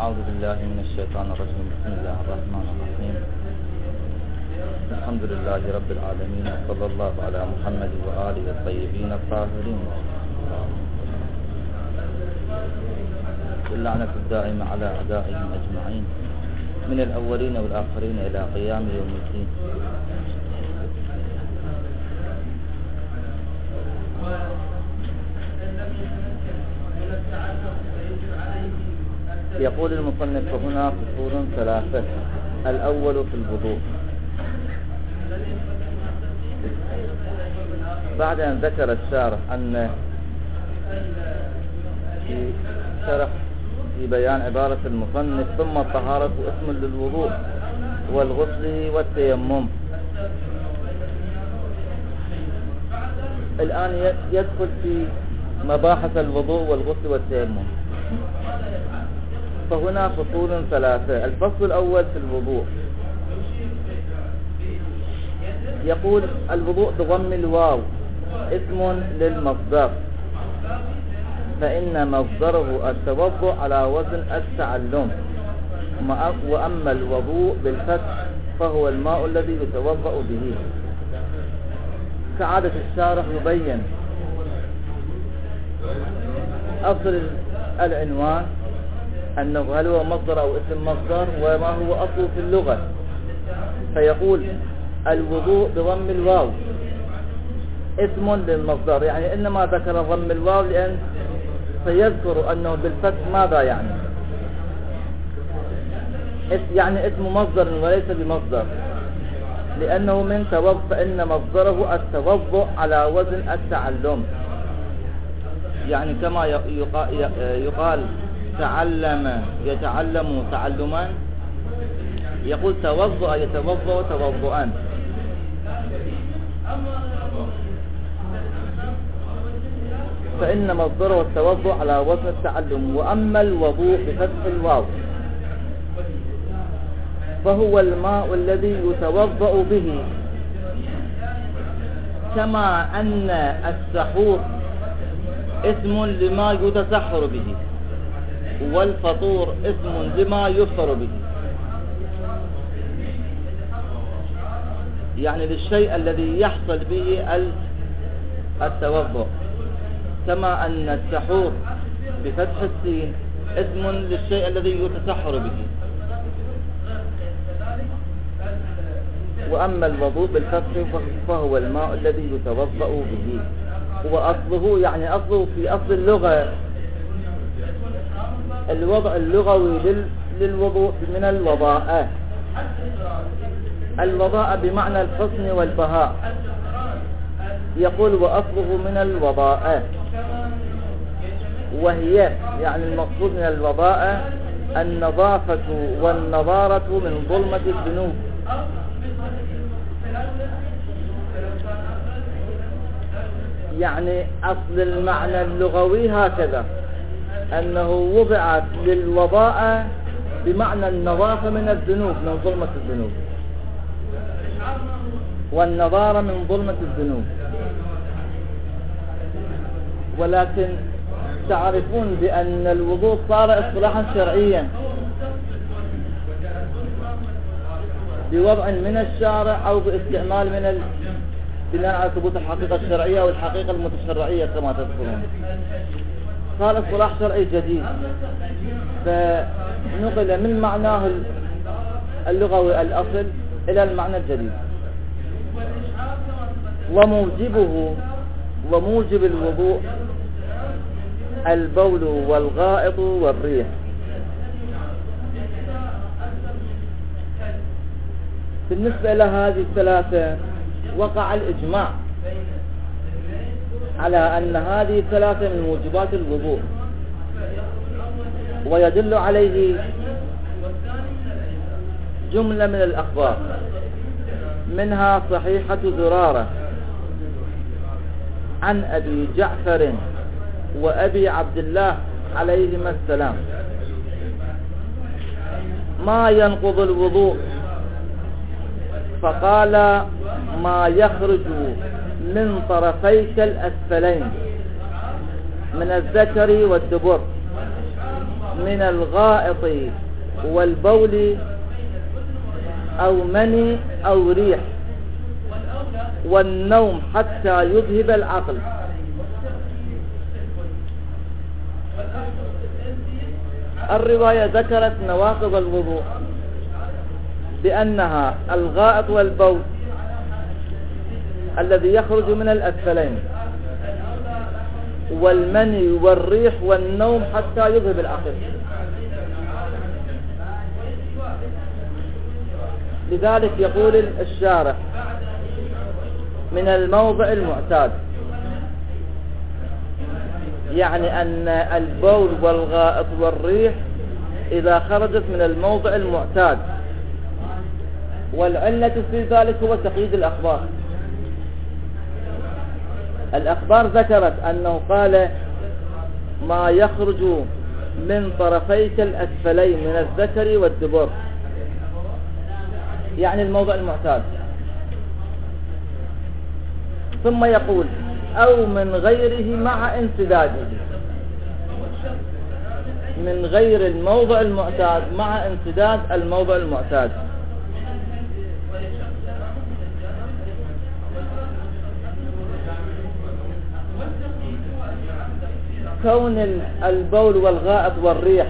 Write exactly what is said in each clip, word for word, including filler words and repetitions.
أعوذ بالله من الشيطان الرجيم. بسم الله الرحمن الرحيم. الحمد لله رب العالمين، وصلى الله على محمد وآله الطيبين الطاهرين. اللعنة الدائمة على أعدائهم أجمعين من الأولين والآخرين إلى قيام يوم الدين. يقول المصنف هنا فصول ثلاثة. الأول في الوضوء. بعد أن ذكر الشارح أن في شرح في بيان عبارة المصنف ثم الطهارة اسم للوضوء والغسل والتيمم، الآن يدخل في مباحث الوضوء والغسل والتيمم. فهنا فصول ثلاثة. الفصل الأول في الوضوء. يقول الوضوء بضم الواو اسم للمصدر، فإن مصدره التوضؤ على وزن التعلم، وأما الوضوء بالفتح فهو الماء الذي يتوضأ به. كعادة الشارح يبين أصل العنوان أنه هل هو مصدر أو اسم مصدر، وما هو أصله في اللغة. فيقول الوضوء بضم الواو اسم للمصدر، يعني إنما ذكر ضم الواو لأن سيذكر أنه بالفتح ماذا يعني، يعني اسم مصدر وليس بمصدر، لأنه من توضؤ، فإن مصدره التوضؤ على وزن التعلم. يعني كما يقال تعلم يتعلم تعلما، يقول توضأ يتوضأ توضؤا. فإن مصدره التوضؤ على وزن التعلم. وأما الوضوء بفتح الواو فهو الماء الذي يتوضأ به، كما أن السحور اسم لما يتسحر به، والفطور اسم لما يفطر به، يعني للشيء الذي يحصل به التوضؤ. كما أن السحور بفتح السين اسم للشيء الذي يتسحر به. وأما الوضوء بالفتح فهو الماء الذي يتوضأ به. وأصله يعني أصله في أصل اللغة الوضع اللغوي للوضوء من الوضاءة. الوضاءة بمعنى الحسن والبهاء. يقول وأصله من الوضاءة، وهي يعني المقصود من الوضاءة النظافة والنضارة من ظلمة الذنوب. يعني أصل المعنى اللغوي هكذا، أنه وضعت للوضاءة بمعنى النظافة من الذنوب، من ظلمة الذنوب، والنظارة من ظلمة الذنوب. ولكن تعرفون بأن الوضوء صار اصطلاحا شرعيا بوضع من الشارع أو باستعمال من ال... بناء على ثبوت الحقيقة الشرعية والحقيقة المتشرعية كما تذكرون. صار اصطلاح شرعي جديد، فنقل من معناه اللغوي الأصل إلى المعنى الجديد. وموجبه وموجب الوضوء البول والغائط والريح. بالنسبة إلى هذه الثلاثة وقع الإجماع على أن هذه الثلاثة من موجبات الوضوء، ويدل عليه جملة من الأخبار، منها صحيحة زرارة عن أبي جعفر وأبي عبد الله عليهما السلام ما ينقض الوضوء، فقال ما يخرج من طرفيك الأسفلين من الذكر والدبر. من الغائط والبول أو مني أو ريح والنوم حتى يذهب العقل. الرواية ذكرت نواقض الوضوء بأنها الغائط والبول الذي يخرج من الأسفلين والمني والريح والنوم حتى يذهب العقل. لذلك يقول الشارح من الموضع المعتاد، يعني أن البول والغائط والريح إذا خرجت من الموضع المعتاد، والعلة في ذلك هو تقييد الأخبار. الأخبار ذكرت أنه قال ما يخرج من طرفيك الأسفلين من الذكر والدبر، يعني الموضع المعتاد. ثم يقول أو من غيره مع انسداده، من غير الموضع المعتاد مع انسداد الموضع المعتاد. كون البول والغائط والريح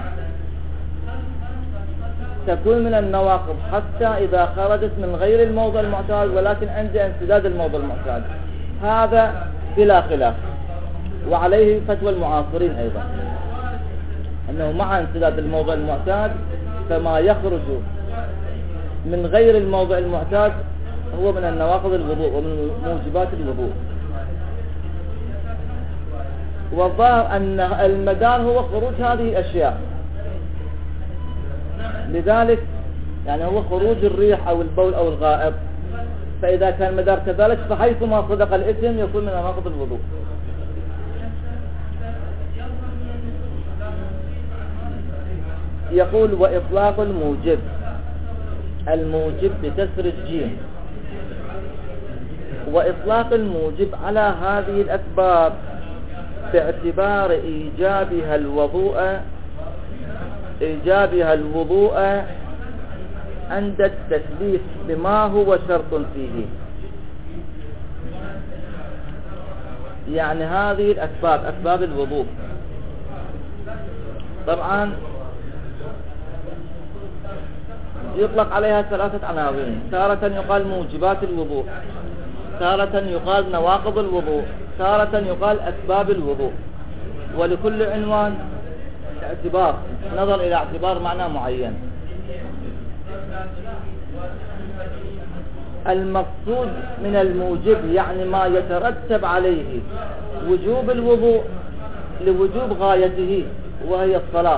تكون من النواقض حتى إذا خرجت من غير الموضع المعتاد ولكن عند انسداد الموضع المعتاد، هذا بلا خلاف، وعليه فتوى المعاصرين أيضا أنه مع انسداد الموضع المعتاد فما يخرج من غير الموضع المعتاد هو من النواقض الوضوء ومن موجبات الوضوء. والظاهر أن المدار هو خروج هذه الأشياء، لذلك يعني هو خروج الريح أو البول أو الغائط، فإذا كان المدار كذلك فحيثما صدق الإثم يكون من نواقض الوضوء. يقول وإطلاق الموجب، الموجب بكسر الجيم، وإطلاق الموجب على هذه الأسباب باعتبار إيجابها الوضوء إيجابها الوضوء عند التثبيت بما هو شرط فيه. يعني هذه الأسباب أسباب الوضوء طبعا يطلق عليها ثلاثة عناوين، تارة يقال موجبات الوضوء، تارة يقال نواقض الوضوء، تارة يقال أسباب الوضوء، ولكل عنوان اعتبار نظر إلى اعتبار معنى معين. المقصود من الموجب يعني ما يترتب عليه وجوب الوضوء لوجوب غايته وهي الصلاة.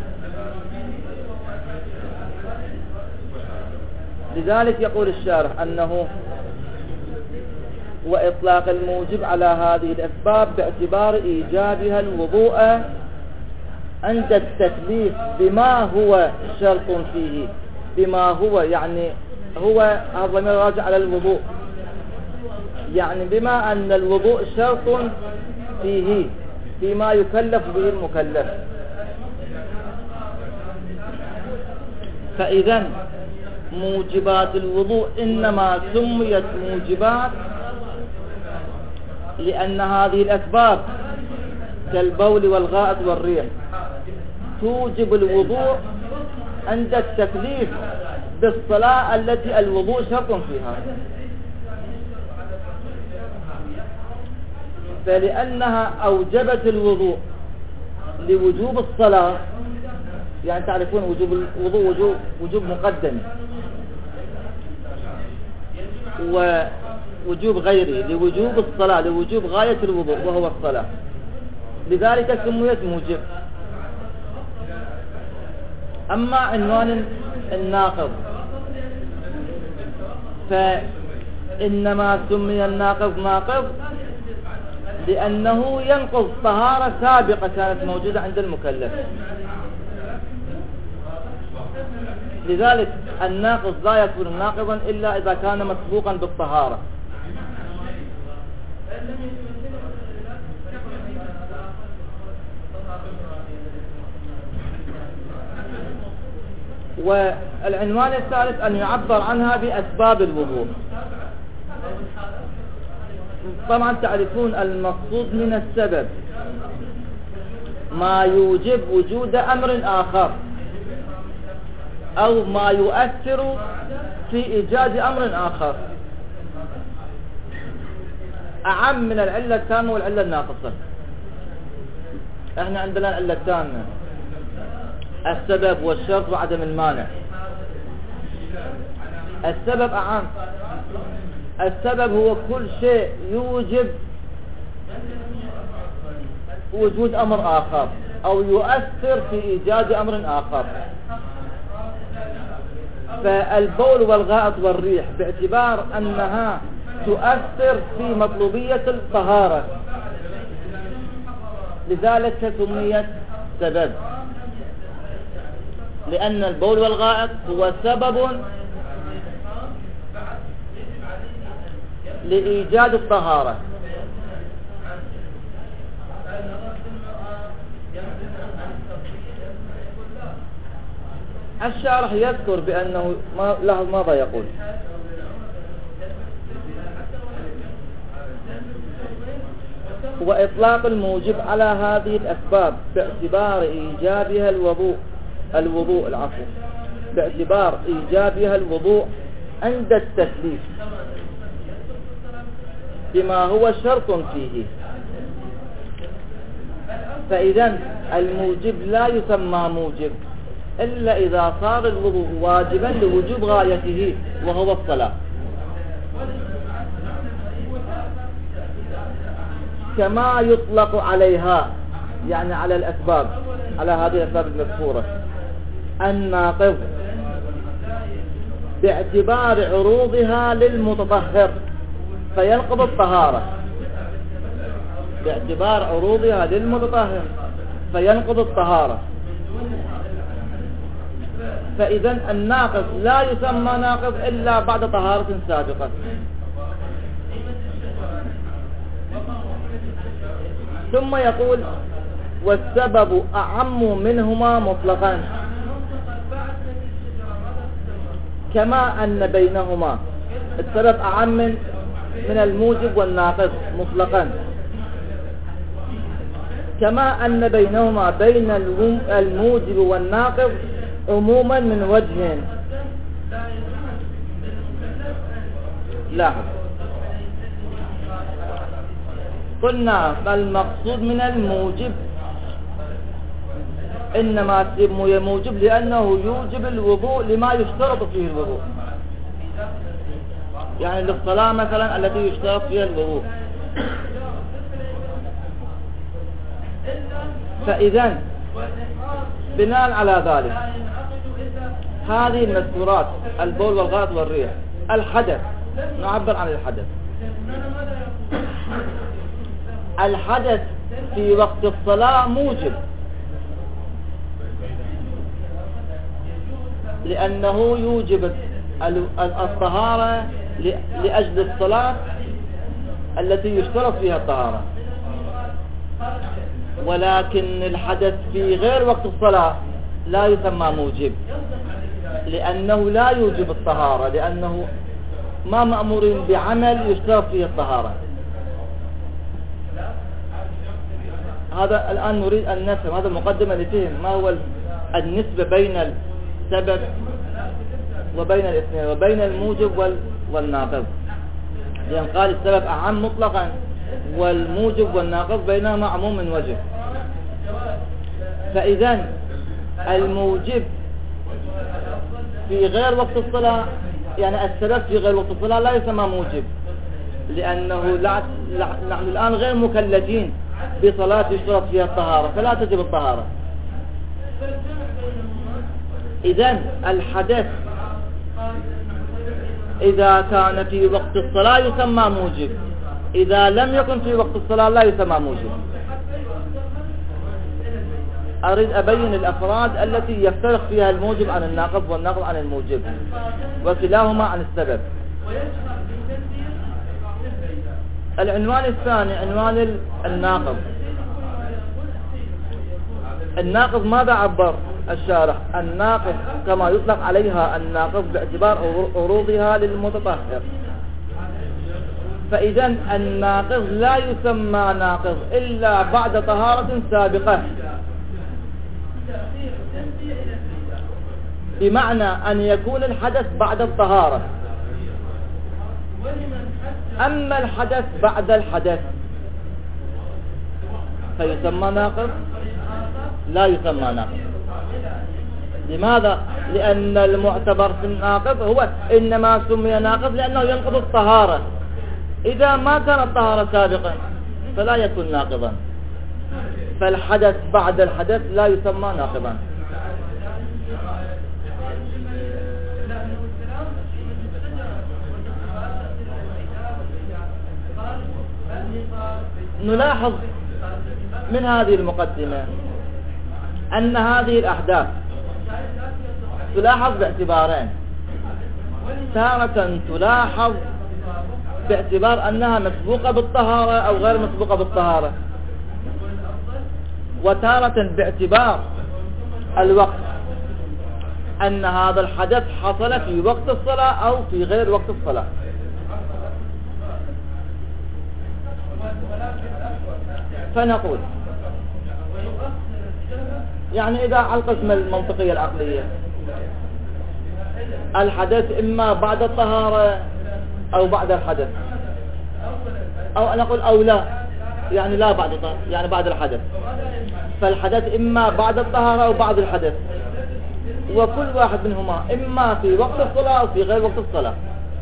لذلك يقول الشارح أنه وإطلاق الموجب على هذه الأسباب باعتبار إيجابها الوضوء عند التكليف بما هو شرط فيه. بما هو يعني هو الضمير راجع على الوضوء، يعني بما أن الوضوء شرط فيه فيما يكلف به المكلف. فإذا موجبات الوضوء إنما سميت موجبات لأن هذه الأسباب كالبول والغائط والريح توجب الوضوء عند التكليف بالصلاة التي الوضوء شرط فيها. فلأنها أوجبت الوضوء لوجوب الصلاة، يعني تعرفون وجوب الوضوء وجوب, وجوب مقدم ووجوب غيري لوجوب الصلاة لوجوب غاية الوضوء وهو الصلاة، لذلك سميت موجب. أما عنوان الناقض فإنما سمي الناقض ناقض لأنه ينقض طهارة سابقة كانت موجودة عند المكلف. لذلك الناقض لا يكون ناقضا إلا إذا كان مسبوقا بالطهارة. والعنوان الثالث أن يعبر عنها بأسباب الوضوء. طبعا تعرفون المقصود من السبب ما يوجب وجود أمر آخر أو ما يؤثر في إيجاد أمر آخر، أعم من العلة التامة والعلة الناقصة. احنا عندنا العلة التامة السبب والشرط وعدم المانع. السبب أعم. السبب هو كل شيء يوجب وجود أمر آخر أو يؤثر في إيجاد أمر آخر. فالبول والغائط والريح باعتبار أنها تؤثر في مطلوبية الطهارة لذلك سميت سبب، لأن البول والغائط هو سبب لإيجاد الطهارة. الشارح يذكر بأنه ما له ماذا يقول. وإطلاق الموجب على هذه الأسباب باعتبار إيجابها الوضوء الوضوء العفو باعتبار إيجابها الوضوء عند التكليف بما هو شرط فيه. فإذا الموجب لا يسمى موجب إلا إذا صار الوضوء واجبا لوجوب غايته وهو الصلاة، كما يطلق عليها يعني على الأسباب على هذه الأسباب المذكورة الناقض باعتبار عروضها للمتطهر فينقض الطهارة، باعتبار عروضها للمتطهر فينقض الطهارة. فإذا الناقض لا يسمى ناقض إلا بعد طهارة سابقة. ثم يقول والسبب أعم منهما مطلقا، كما أن بينهما السبب أعم من الموجب والناقض مطلقا، كما أن بينهما بين الموجب والناقض عموما من وجه. لاحظ قلنا المقصود من الموجب إنما سمي موجب لأنه يوجب الوضوء لما يشترط فيه الوضوء، يعني للصلاة مثلا التي يشترط فيها الوضوء. فإذا بناء على ذلك هذه المذكورات البول والغائط والريح الحدث، نعبر عن الحدث. الحدث في وقت الصلاة موجب لأنه يوجب الطهارة لأجل الصلاة التي يشترط فيها الطهارة. ولكن الحدث في غير وقت الصلاة لا يسمى موجب لأنه لا يوجب الطهارة، لأنه ما مأمورين بعمل يشترط فيه الطهارة. هذا الآن نريد أن نفهم، هذا المقدمة لفهم ما هو النسبة بين السبب وبين الاثنين وبين الموجب والناقض. لأن قال السبب أعم مطلقا والموجب والناقض بينهما عموم من وجه. فإذا الموجب في غير وقت الصلاة، يعني السبب في غير وقت الصلاة لا يسمى موجب لأنه لا نحن الآن غير مكلفين بصلاة يشترط فيها الطهارة فلا تجب الطهارة. إذن الحدث إذا كان في وقت الصلاة يسمى موجب، إذا لم يكن في وقت الصلاة لا يسمى موجب. أريد أبين الأفراد التي يفترق فيها الموجب عن الناقض والناقض عن الموجب وكلاهما عن السبب. العنوان الثاني عنوان الناقض. الناقض ماذا عبر؟ الشارح الناقض كما يطلق عليها الناقض باعتبار عروضها للمتطهر. فإذا الناقض لا يسمى ناقض إلا بعد طهارة سابقة، بمعنى أن يكون الحدث بعد الطهارة. أما الحدث بعد الحدث فيسمى ناقض؟ لا يسمى ناقض. لماذا؟ لأن المعتبر في الناقض هو إنما سمي ناقض لأنه ينقض الطهارة. إذا ما كانت الطهارة سابقا فلا يكون ناقضا، فالحدث بعد الحدث لا يسمى ناقضا. نلاحظ من هذه المقدمة أن هذه الأحداث تلاحظ باعتبارين: تارة تلاحظ باعتبار أنها مسبوقة بالطهارة أو غير مسبوقة بالطهارة، وتارة باعتبار الوقت، أن هذا الحدث حصل في وقت الصلاة أو في غير وقت الصلاة. فنقول يعني إذا على القسم المنطقية العقلية الحدث إما بعد الطهارة أو بعد الحدث، أو نقول أو لا، يعني لا بعد الطهارة يعني بعد الحدث، فالحدث إما بعد الطهارة أو بعد الحدث، وكل واحد منهما إما في وقت الصلاة أو في غير وقت الصلاة.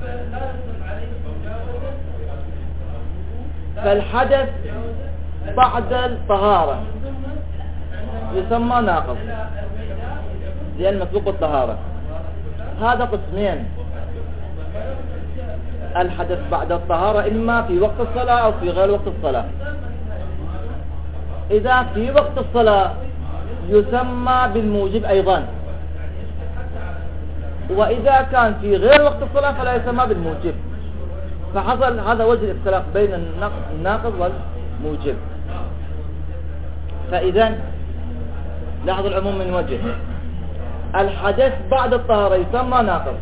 فالحدث بعد الطهارة يسمى ناقض لأن مسبوق الطهارة. هذا قسمين: الحدث بعد الطهارة إما في وقت الصلاة أو في غير وقت الصلاة. إذا في وقت الصلاة يسمى بالموجب أيضا، وإذا كان في غير وقت الصلاة فلا يسمى بالموجب. فحصل هذا وجه الاختلاف بين الناقض والموجب. فإذا لاحظ العموم من وجه: الحدث بعد الطهارة يسمى ناقض،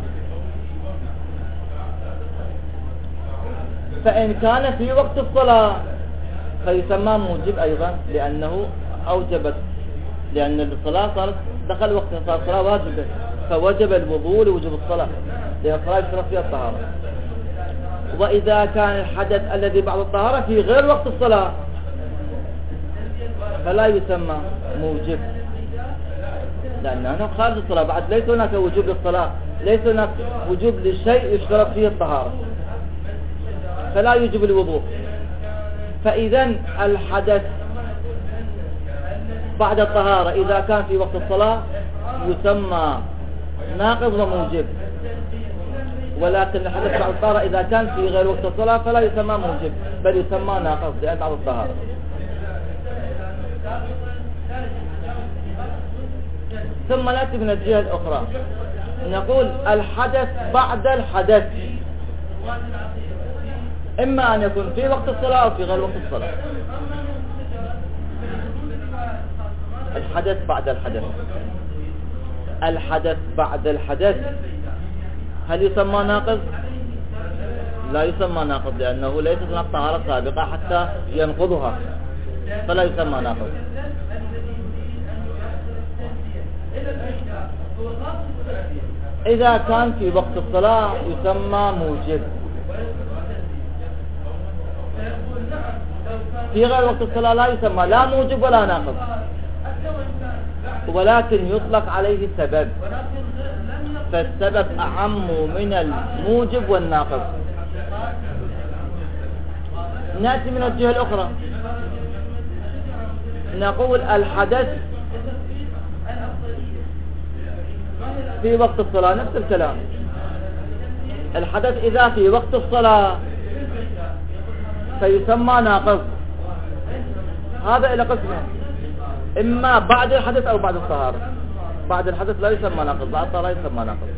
فإن كان في وقت الصلاة فيسمى موجب أيضا، لأنه أوجبت، لأن الصلاة صارت دخل وقت الصلاة واجبة، فوجب الوضوء لوجوب الصلاة، لأن الصلاة يشترط فيها الطهارة. وإذا كان الحدث الذي بعد الطهارة في غير وقت الصلاة فلا يسمى موجب، لأنه خارج الصلاة. بعد ليس هناك وجوب للصلاة، ليس هناك وجوب لشيء يشترط فيه الطهارة، فلا يجب الوضوء. فإذا الحدث بعد الطهارة إذا كان في وقت الصلاة يسمى ناقض وموجب، ولكن الحدث بعد الطهارة إذا كان في غير وقت الصلاة فلا يسمى موجب بل يسمى ناقض لأن بعد الطهارة. ثم نأتي من الجهة الأخرى نقول الحدث بعد الحدث إما أن يكون في وقت الصلاة أو في غير وقت الصلاة. الحدث بعد الحدث الحدث بعد الحدث هل يسمى ناقض؟ لا يسمى ناقض، لأنه ليست هناك طهارة سابقة حتى ينقضها، فلا يسمى ناقض. إذا كان في وقت الصلاة يسمى موجب، في غير وقت الصلاة لا يسمى لا موجب ولا ناقض، ولكن يطلق عليه سبب، فالسبب أعم من الموجب والناقض. نأتي من الجهة الأخرى نقول الحدث في وقت الصلاة نفس الكلام. الحدث إذا في وقت الصلاة فيسمى ناقض. هذا إلى قسمه: إما بعد الحدث أو بعد الطهارة. بعد الحدث لا يسمى ناقض، بعد الطهارة يسمى ناقض.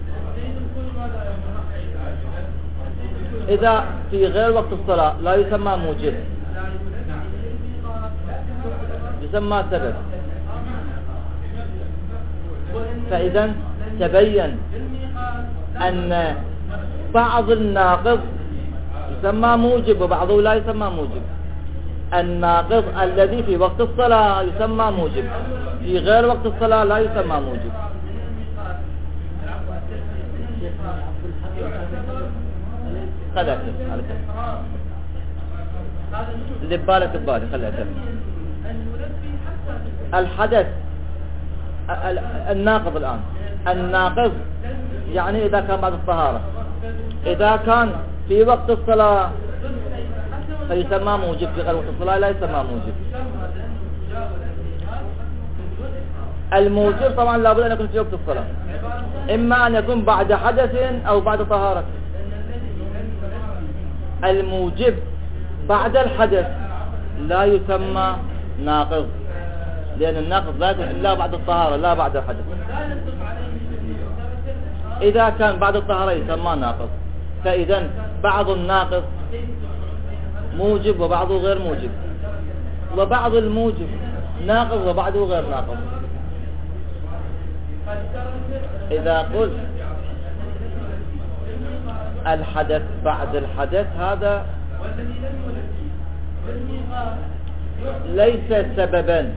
إذا في غير وقت الصلاة لا يسمى موجب، يسمى سبب. فإذا تبين أن بعض الناقض يسمى موجب وبعضه لا يسمى موجب. الناقض الذي في وقت الصلاة يسمى موجب، في غير وقت الصلاة لا يسمى موجب. خلها كده اللي ببالك ببالي خلها كده. الحدث الناقض الآن، الناقض يعني إذا كان بعد الطهارة، إذا كان في وقت الصلاة فيسمى موجب، في غير وقت الصلاة لا يسمى موجب. الموجب طبعا لابد أن يكون في وقت الصلاة، إما أن يكون بعد حدث أو بعد طهارة. الموجب بعد الحدث لا يسمى ناقض، لأن الناقض لا يكون إلا بعد الطهارة لا بعد الحدث. إذا كان بعد الطهارة يسمى ناقض. فإذا بعض الناقض موجب وبعضه غير موجب، وبعض الموجب ناقض وبعضه غير ناقض. إذا قلت الحدث بعد الحدث هذا ليس سببا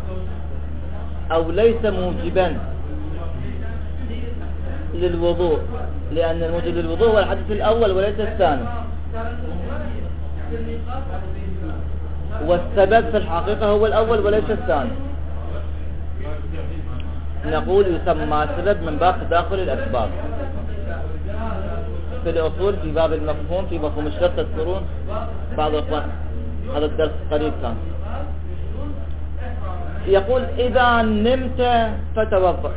أو ليس موجبا للوضوء، لأن الموجب للوضوء هو الحدث الأول وليس الثاني، والسبب في الحقيقة هو الأول وليس الثاني. نقول يسمى سبب من باب تداخل الأسباب. في الأصول في باب المفهوم في مفهوم الشرط تذكرون بعض الإخوان هذا الدرس قريب كان يقول إذا نمت فتوضأ،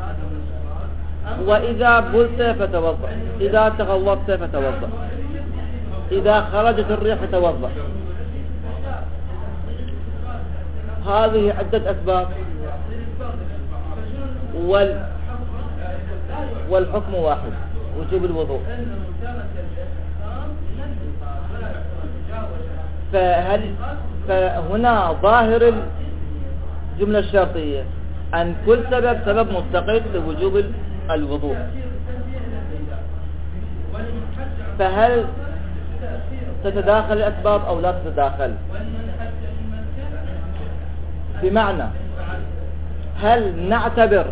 وإذا بلت فتوضأ، إذا تغوطت فتوضأ، إذا خرجت الريح فتوضأ. هذه عدة أسباب وال والحكم واحد، وجوب الوضوء. فهل فهنا ظاهر الجملة الشرطية أن كل سبب سبب مستقل لوجوب الوضوء. فهل تتداخل الأسباب أو لا تتداخل؟ بمعنى هل نعتبر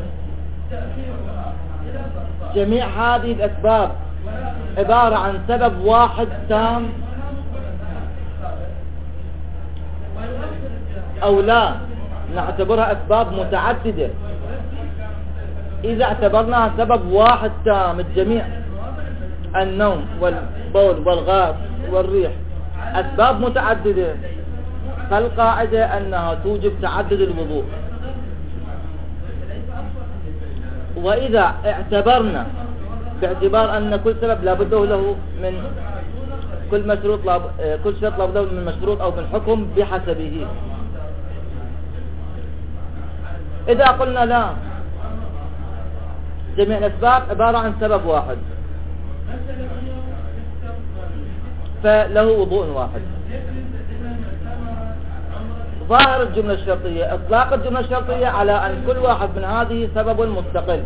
جميع هذه الأسباب عبارة عن سبب واحد تام أو لا نعتبرها أسباب متعددة؟ إذا اعتبرناها سبب واحد تام الجميع، النوم والبول والغاز والريح أسباب متعددة، فالقاعدة أنها توجب تعدد الوضوء. وإذا اعتبرنا باعتبار أن كل سبب لابد له من كل مشروط لاب... كل شرط لابد له من مشروط أو من حكم بحسبه. إذا قلنا لا، جميع الأسباب عبارة عن سبب واحد، فله وضوء واحد. ظاهر الجملة الشرطية إطلاق الجملة الشرطية على أن كل واحد من هذه سبب مستقل،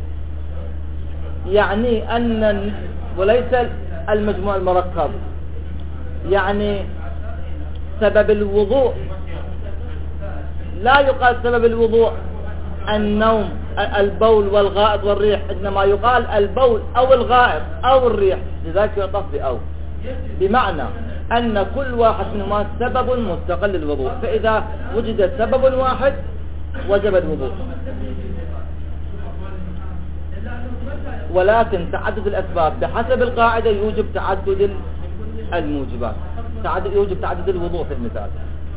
يعني أن وليس المجموع المركب. يعني سبب الوضوء لا يقال سبب الوضوء النوم البول والغائط والريح، إنما يقال البول أو الغائط أو الريح، لذلك يعطف بأو، بمعنى أن كل واحد منهما سبب مستقل للوضوء. فإذا وجد سبب واحد وجب الوضوء. ولكن تعدد الأسباب بحسب القاعدة يوجب تعدد الموجبات، تعدد يوجب تعدد الوضوء في المثال،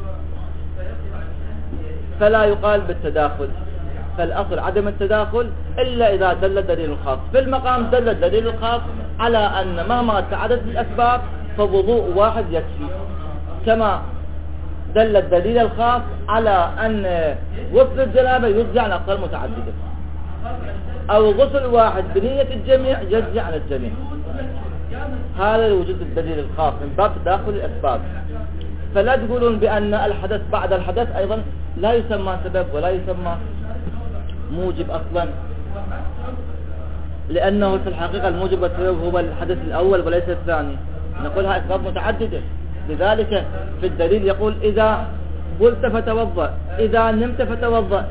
فلا يقال بالتداخل. فالأصل عدم التداخل إلا إذا دل الدليل الخاص. في المقام دل الدليل الخاص على أن مهما تعددت الأسباب فوضوء واحد يكفي، كما دل الدليل الخاص على أن غسل الجنابة يجزي عن أقوال متعددة، أو غسل واحد بنية الجميع يجزي عن الجميع. هذا وجود الدليل الخاص من باب تداخل الأسباب. فلا تقولون بأن الحدث بعد الحدث أيضا لا يسمى سبب ولا يسمى موجب أصلا، لأنه في الحقيقة الموجب والسبب هو الحدث الأول وليس الثاني، نقولها أسباب متعددة. لذلك في الدليل يقول إذا قلت فتوضأ، إذا نمت فتوضأ.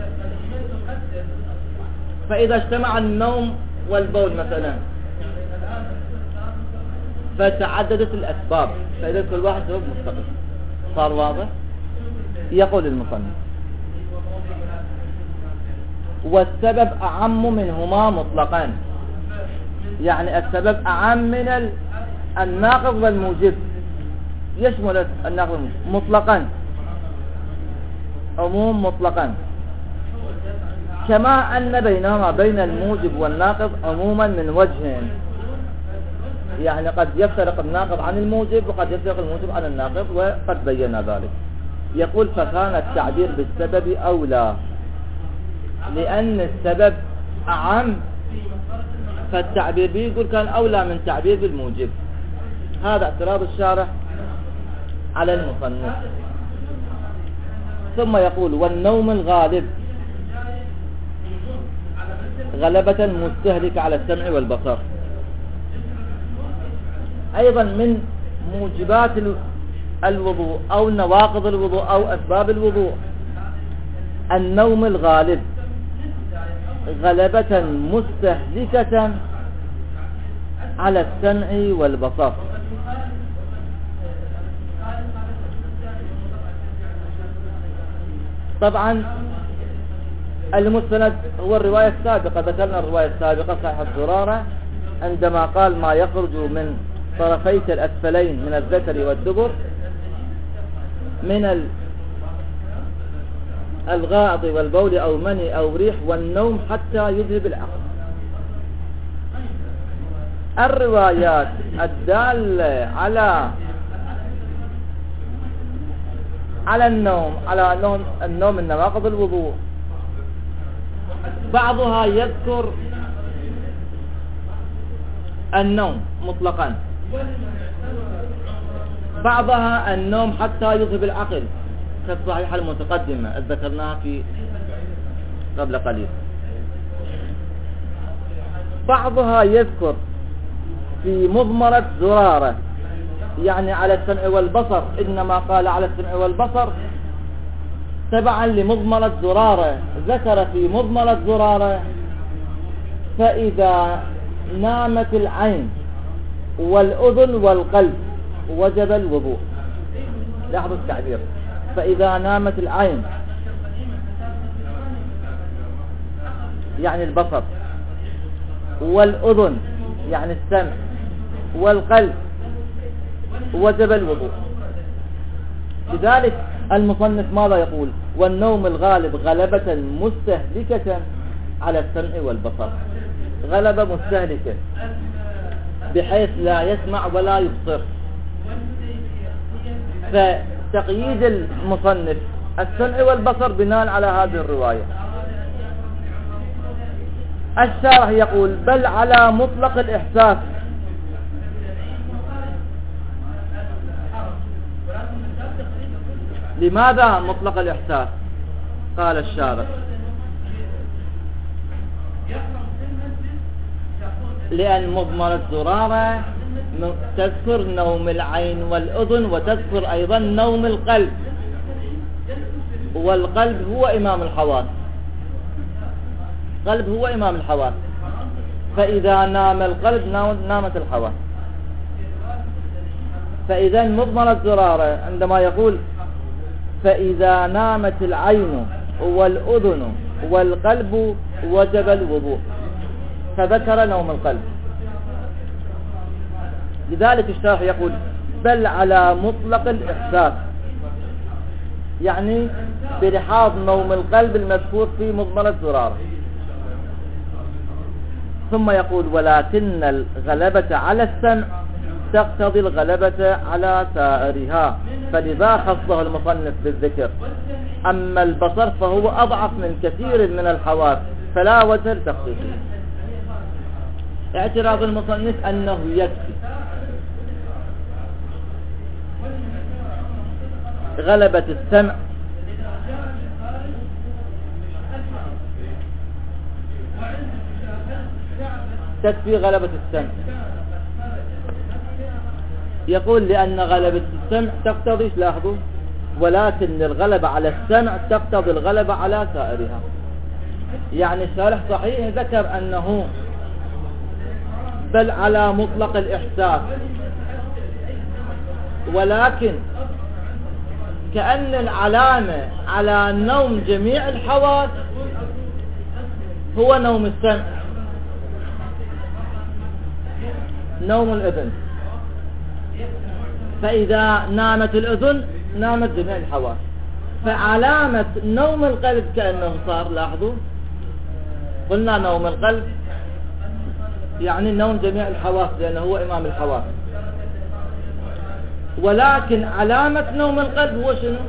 فإذا اجتمع النوم والبول مثلا فتعددت الأسباب، فإذا كل واحد سبب مستقل. صار واضح؟ يقول المصنف والسبب أعم منهما مطلقا، يعني السبب أعم من الناقض والموجب، يشمل الناقض والموجب مطلقا، عموم مطلقا، كما أن بينهما بين الموجب والناقض عموما من وجهين، يعني قد يفترق الناقض عن الموجب وقد يفترق الموجب عن الناقض، وقد بينا ذلك. يقول فكان التعبير بالسبب أولى، لأن السبب أعم فالتعبير به يقول كان أولى من تعبير بالموجب. هذا اعتراض الشارح على المصنف. ثم يقول والنوم الغالب غلبة مستهلكة على السمع والبصر. أيضا من موجبات الوضوء أو نواقض الوضوء أو أسباب الوضوء النوم الغالب غلبة مستهلكة على السمع والبصر. طبعا المستند هو الرواية السابقة، ذكرنا الرواية السابقة صحيح الزرارة عندما قال ما يخرج من طرفيك الأسفلين من الذكر والدبر من الغائط والبول أو مني أو ريح والنوم حتى يذهب العقل. الروايات الدالة على على النوم على النوم النوم من نواقض الوضوء بعضها يذكر النوم مطلقا، بعضها النوم حتى يذهب العقل كالصحيحة المتقدمة ذكرناها في قبل قليل. بعضها يذكر في مضمرة زرارة يعني على السمع والبصر، إنما قال على السمع والبصر تبعا لمضمرة زرارة، ذكر في مضمرة زرارة فإذا نامت العين والأذن والقلب وجب الوضوء. لاحظوا التعبير، فإذا نامت العين يعني البصر، والأذن يعني السمع، والقلب وجب الوضوء. لذلك المصنف ماذا يقول؟ والنوم الغالب غلبة مستهلكة على السمع والبصر، غلبة مستهلكة بحيث لا يسمع ولا يبصر. فتقييد المصنف السمع والبصر بناء على هذه الرواية. الشارح يقول بل على مطلق الإحساس. لماذا مطلق الإحساس؟ قال الشارح لأن مضمرة زرارة تذكر نوم العين والأذن وتذكر أيضا نوم القلب، والقلب هو إمام الحواس، قلب هو إمام الحواس، فإذا نام القلب نامت الحواس. فإذا مضمرة زرارة عندما يقول فإذا نامت العين والأذن والقلب وجب الوضوء فذكر نوم القلب. لذلك الشارح يقول بل على مطلق الإحساس، يعني برحاض نوم القلب المذكور في مضمرة زرارة. ثم يقول ولكن الغلبة على السمع تقتضي الغلبة على سائرها، فلذا خصه المصنف بالذكر. أما البصر فهو أضعف من كثير من الحواس فلا وجه لتخصيصه. اعتراض المصنف أنه يكفي غلبة السمع تكفي غلبة السمع. يقول لأن غلبة السمع تقتضي، لاحظوا، ولكن الغلبة على السمع تقتضي الغلبة على سائرها. يعني الشارح صحيح ذكر أنه بل على مطلق الإحساس، ولكن كأن العلامة على نوم جميع الحواس هو نوم السمع، نوم الأذن. فإذا نامت الأذن نامت جميع الحواس. فعلامة نوم القلب كأنه صار، لاحظوا، قلنا نوم القلب يعني نوم جميع الحواس لأنه هو إمام الحواس، ولكن علامة نوم القلب هو شنو؟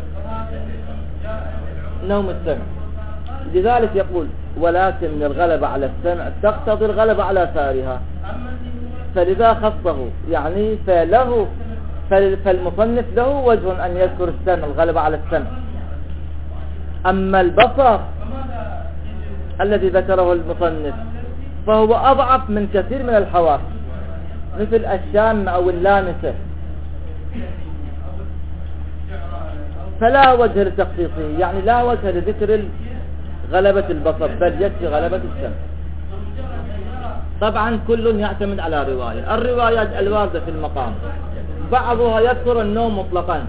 نوم السمع. لذلك يقول ولكن الغلبة على السمع تقتضي الغلبة على سائرها، فلذا خصه، يعني فله فالمصنف له وجه أن يذكر السمع، الغلبة على السمع. أما البصر الذي ذكره المصنف فهو أضعف من كثير من الحواس، مثل الشامة أو اللامسة، فلا وجه لتخصيصه، يعني لا وجه لذكر غلبة البصر، بل يكفي غلبة السمع. طبعا كل يعتمد على رواية. الروايات الواردة في المقام بعضها يذكر النوم مطلقا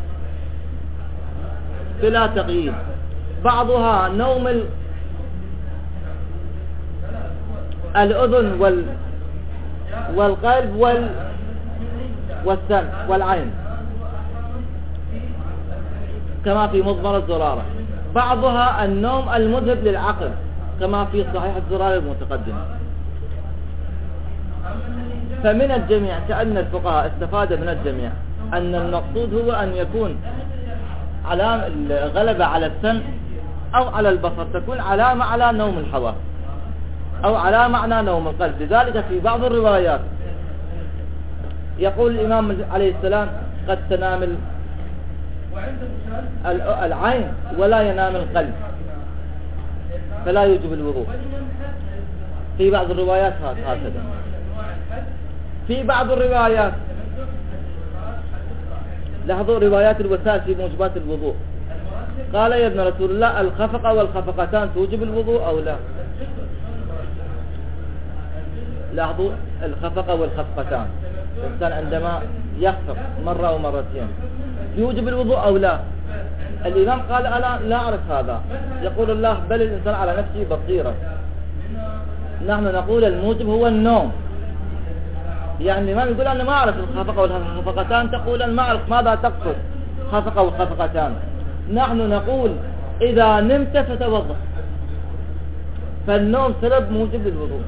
بلا تقييد، بعضها نوم ال... الأذن وال... والقلب وال... والسمع والعين كما في مضمر الزرارة، بعضها النوم المذهب للعقل كما في صحيح الزرارة المتقدم. فمن الجميع كأن الفقهاء استفاد من الجميع أن المقصود هو أن يكون علامة الغلبة على السمع أو على البصر تكون علامة على نوم الحواس أو على معنى نوم القلب. لذلك في بعض الروايات يقول الإمام عليه السلام قد تنام العين ولا ينام القلب فلا يجب الوضوء، في بعض الروايات هكذا. في بعض الروايات لاحظوا روايات الوسائل في موجبات الوضوء، قال يا ابن رسول الله الخفقة والخفقتان توجب الوضوء أو لا؟ لاحظوا الخفقة والخفقتان، الإنسان عندما يخفق مرة أو مرتين يوجب الوضوء أو لا؟ الإمام قال أنا لا أعرف هذا. يقول الله بل الإنسان على نفسه بصيرة. نحن نقول الموجب هو النوم، يعني الإمام يقول أنا ما أعرف الخفقة والخفقتان، تقول أنا ما أعرف ماذا تقصد خفقة والخفقتان. نحن نقول إذا نمت فتوضأ، فالنوم سبب موجب للوضوء.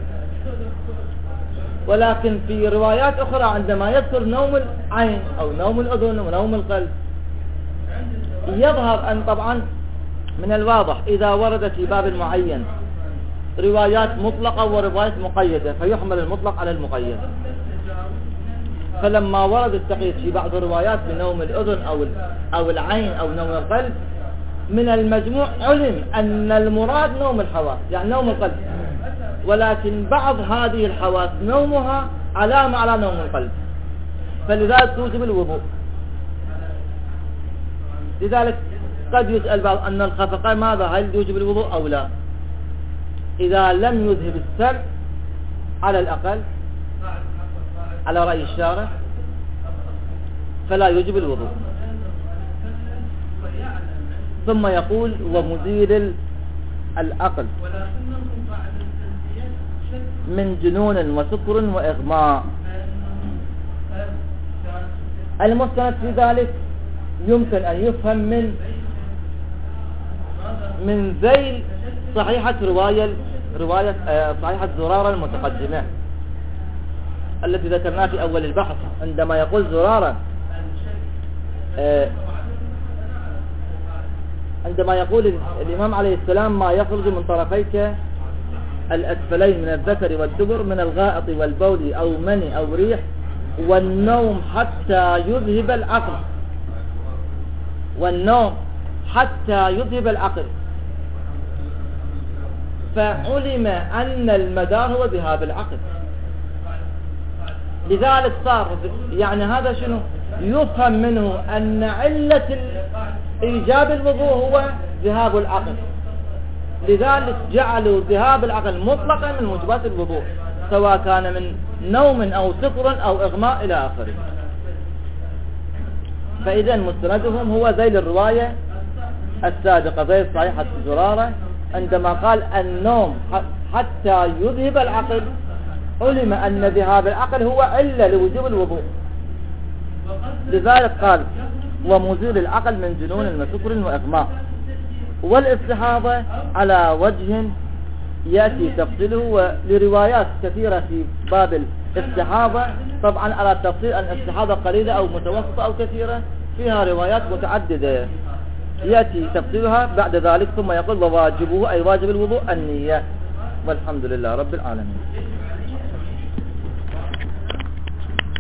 ولكن في روايات أخرى عندما يذكر نوم العين أو نوم الأذن ونوم القلب يظهر أن طبعا من الواضح إذا ورد في باب معين روايات مطلقة وروايات مقيدة فيحمل المطلق على المقيد. فلما ورد التقييد في بعض الروايات بنوم الأذن أو أو العين أو نوم القلب من المجموع علم أن المراد نوم الحواس يعني نوم القلب، ولكن بعض هذه الحواس نومها علامة على نوم القلب، فلذلك توجب الوضوء. لذلك قد يسأل بعض أن الخفقة ماذا، هل يوجب الوضوء أو لا؟ إذا لم يذهب السمع على الأقل على رأي الشارع فلا يوجب الوضوء. ثم يقول ومزيل العقل من جنون وسكر وإغماء. المستند في ذلك يمكن أن يفهم من من ذيل صحيحة رواية رواية صحيحة زرارة المتقدمة التي ذكرناها في أول البحث، عندما يقول زرارة عندما يقول الإمام عليه السلام ما يخرج من طرفيك الأسفلين من الذكر والدبر من الغائط والبول أو مني أو ريح والنوم حتى يذهب العقل، والنوم حتى يذهب العقل. فعلم أن المدار هو ذهاب العقل. لذلك صار يعني هذا شنو يفهم منه أن علة إيجاب الوضوء هو ذهاب العقل، لذلك جعلوا ذهاب العقل مطلقا من موجبات الوضوء، سواء كان من نوم أو سكر أو إغماء إلى آخره. فإذا مستندهم هو زي الرواية السابقة، زي صحيحة زرارة عندما قال النوم حتى يذهب العقل، علم أن ذهاب العقل هو علة لوجوب الوضوء. لذلك قال ومزيل العقل من جنون وسكر وإغماء. والاستحاضة على وجه يأتي تفصيله، ولروايات كثيرة في باب الاستحاضة، طبعا على التفصيل أن الاستحاضة قليلة أو متوسطة أو كثيرة، فيها روايات متعددة يأتي تفصيلها بعد ذلك. ثم يقول وواجبه أي واجب الوضوء النية. والحمد لله رب العالمين.